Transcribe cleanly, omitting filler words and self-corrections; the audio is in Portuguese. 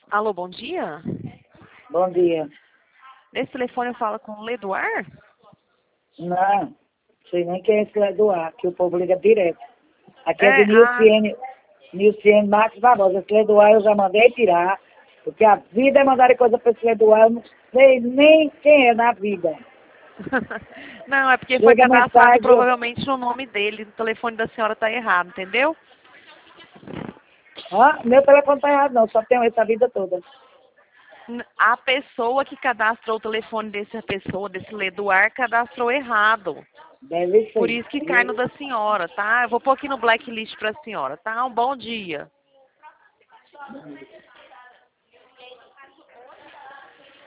Alô, bom dia. Bom dia. Nesse telefone eu falo com o Leduar? Não, sei nem quem é esse lá do ar, que o povo liga direto. Aqui é de É, Nilciene Marques Barbosa. Esse lá do ar eu já mandei tirar, porque a vida é mandar coisa para esse lá do ar, eu não sei nem quem é na vida. Não, é porque foi Chega a cadastrado mensagem, provavelmente no nome dele. O telefone da senhora tá errado, entendeu? meu telefone tá errado não, só tenho esse a vida toda. A pessoa que cadastrou o telefone desse Leduar, cadastrou errado. Deve Por ser. isso que cai no da senhora, tá? Eu vou pôr aqui no blacklist pra senhora, tá? Um bom dia.